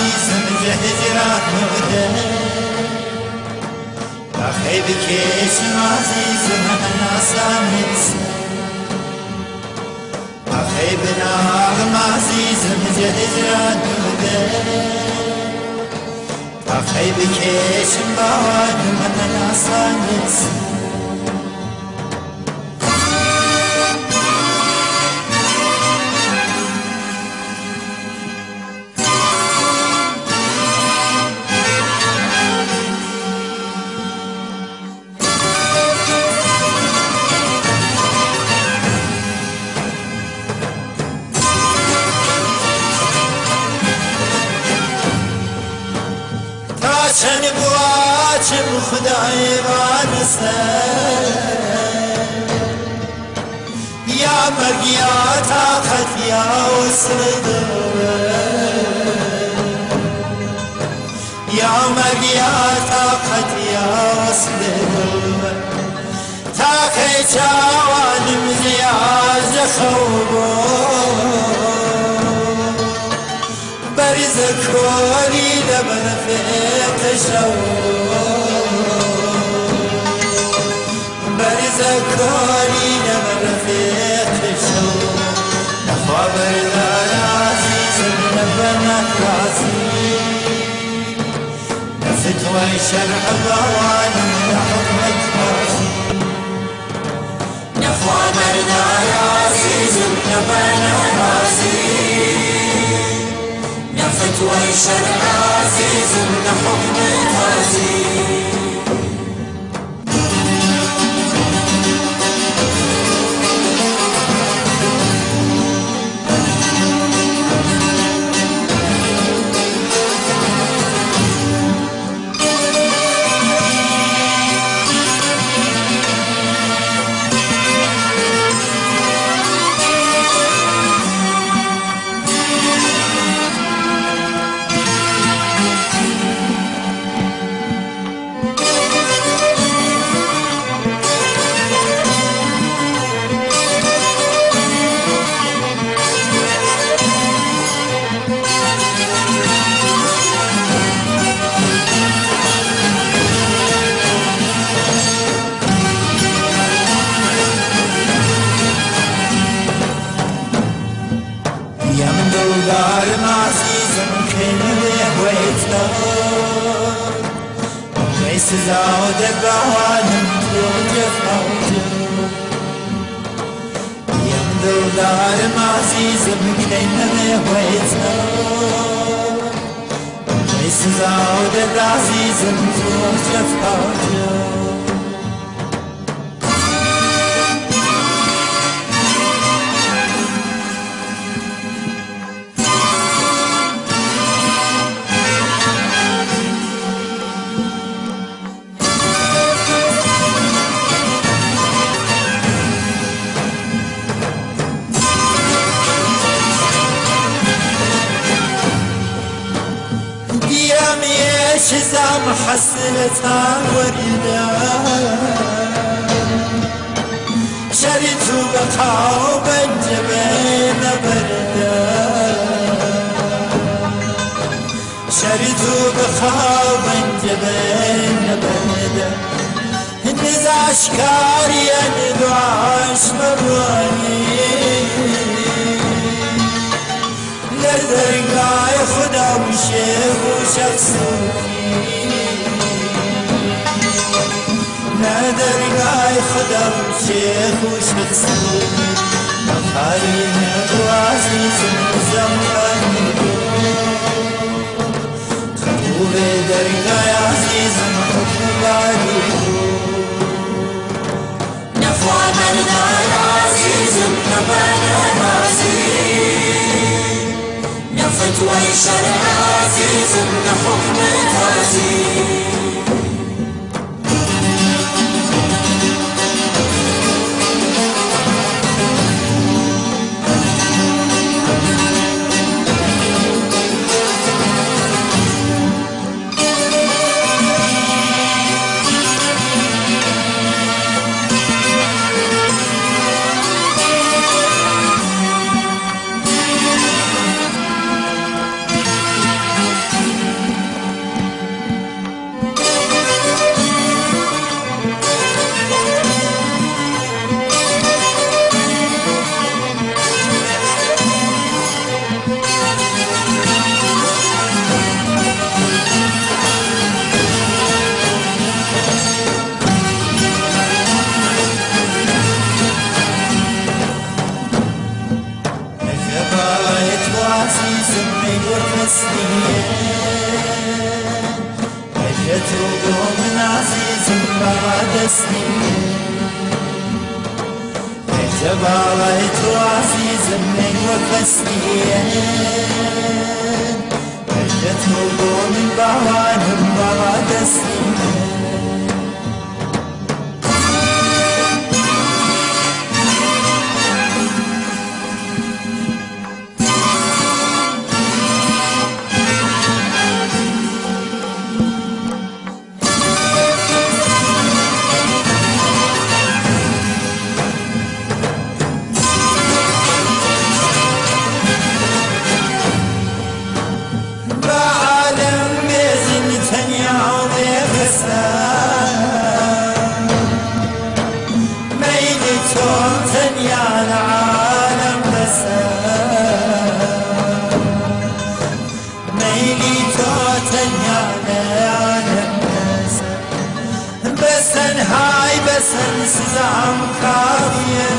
عزیزم هجران بوده آخی بکشم عزیزم ناسان نیست آخی بناغم عزیزم هجران بوده آخی بکشم باوانم ناسان نیست چند بواچم خدای وانسته یا مرگ یا طاقت یا وصل یا مرگ یا طاقت یا وصل تاقی چاوانم زیاد خوبو بریز کولی لبن فیق شو بریز کولی لبن فیق شو نخوابر دار عزیزم لبن رازی نفتوى شرع ضوانم لحكمة رازي نخوابر دار عزيزم لبن رازي فتوى الشرع عزيز لحكم الغازي دارم عزیزم کنه ویتلا ویس زاده بانم تو جفاوتم یم دارم عزیزم کنه ویتلا ویس زاده عزیزم تو جفاوتم شزام حسنتها وردا شريت بقاو بنجبين بردا شريت بقاو بنجبين بردا النزع اشكاري ندعاش مرواني لدرقاي خدا وشيخ وشخصوني لدرقاي خدا وشيخ وشخصوني مقالين وعزيز وزمان خطوب درقاي عزيز حكم عليكم نفوع بردار عزيز نبانا عزيز فتوى الشرع عزيز لحكم الغازي عزيز ميور مسلية بجت وقوم عزيز بعد سنين جبالت عزيز ميور مسلية بجت وقوم بعد سنين هاي بسن سزعم كافية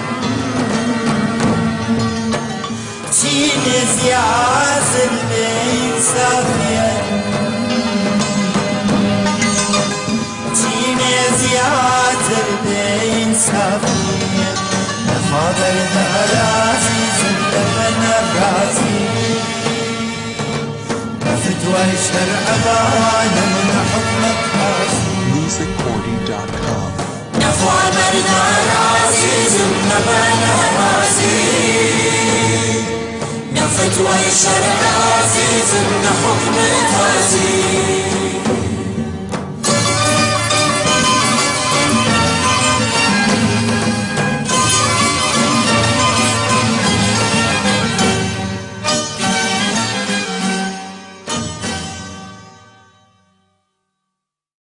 تشيني زياز البين سافية تشيني زياز البين سافية نفاضل عزيز اللبن الرازي فتوى الشرع بانا من حكمك قاسي musiccordy.com نفوى بردان عزيز اللبن الرازي نفتوى الشرع عزيز حكمك قاسي